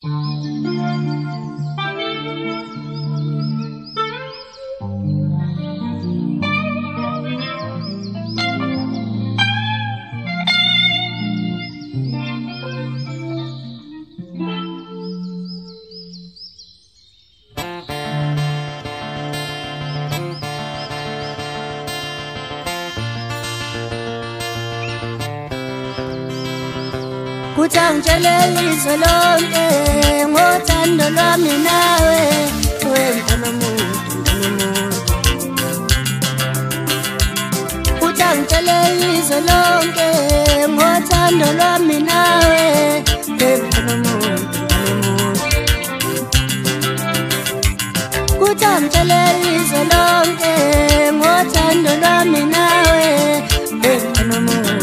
Kutangitshele izwe lonke ngothando lwami nawe wena nomuntu. Kutangitshele izwe lonke ngothando lwami nawe wena nomuntu. Kutangitshele izwe lonke ngothando lwami nawe wena nomuntu.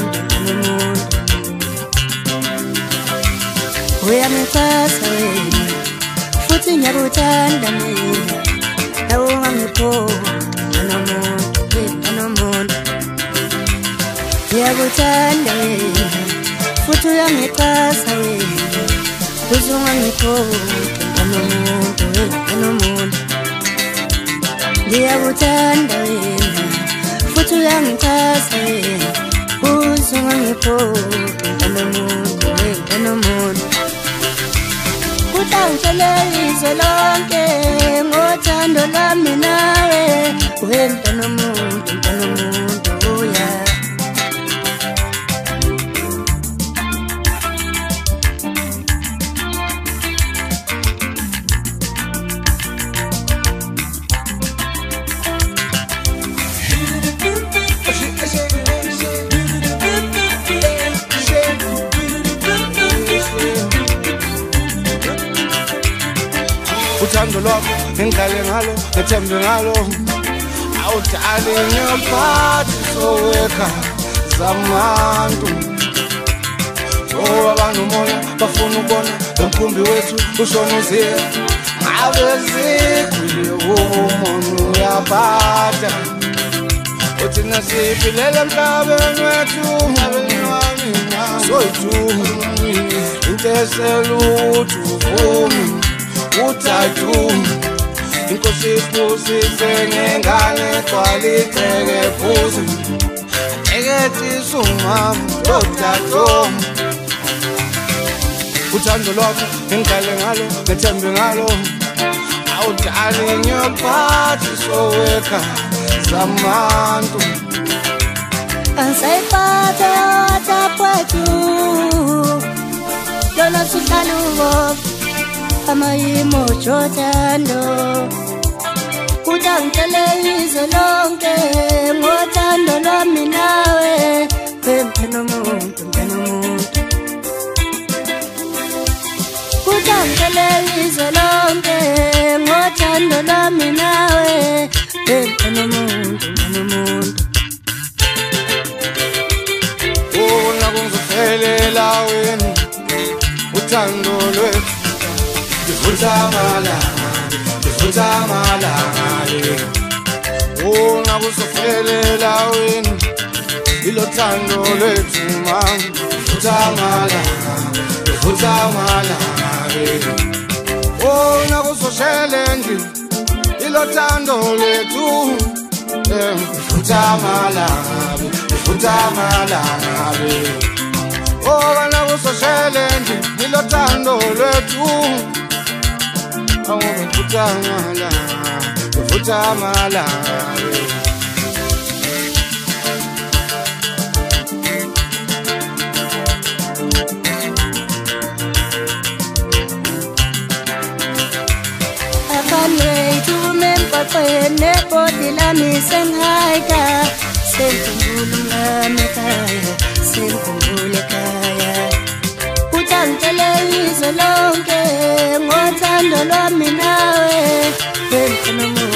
Uyangithasa wena futhi ngiyakuthanda mina nawe ungangiphoqa nomuntu. Ngiyakuthanda wena futhi uyangithasa wena futhi ungangiphoqa nomuntu. Ngiyakuthanda wena futhi uyangithasa wena futhi ungangiphoqa nomuntu. Kutangitshele izwe lonke ngothando lwami nawe wena nomuntu, yeah. Uthando lwakho ngiqale ngalo ngethembe ngalo awudali ngiyaphathi soweka zamantu abantu moya bafuna ukubona umkhumbi wethu ushonozile abezikule umuntu uyaphatha uthi nasiphilela emhlabeni wethu soyithu inteseluthu uvumi uthathu inkosi isibusise ngengane kwaliteke futhi ekethisa umama lothathu. Uthando lwakho ngiqale ngalo ngethembe ngalo awudali ngiyaphathi soweka zamantu Ansayiphatha wathaphathu lona sikaluvo amayimo jothando. Kutangitshele izwe lonke ngothando lwami nawe wena nomuntu. Kutangitshele izwe lonke ngothando lwami nawe wena nomuntu. Nakungizophelela wena uthando lwethu ngifutha amalanga nakuzophelela wena ilo thando lwethu mama ngifutha amalanga nakuzoshele nje ilo thando lwethu ngifutha amalanga nakuzoshele nje ilo thando lwethu ngifutha amalanga. I can't wait to remember when the body la mi senhaika senkumbula kaya. Kutangitshele izwe lonke ngothando lwami nawe wena nomuntu.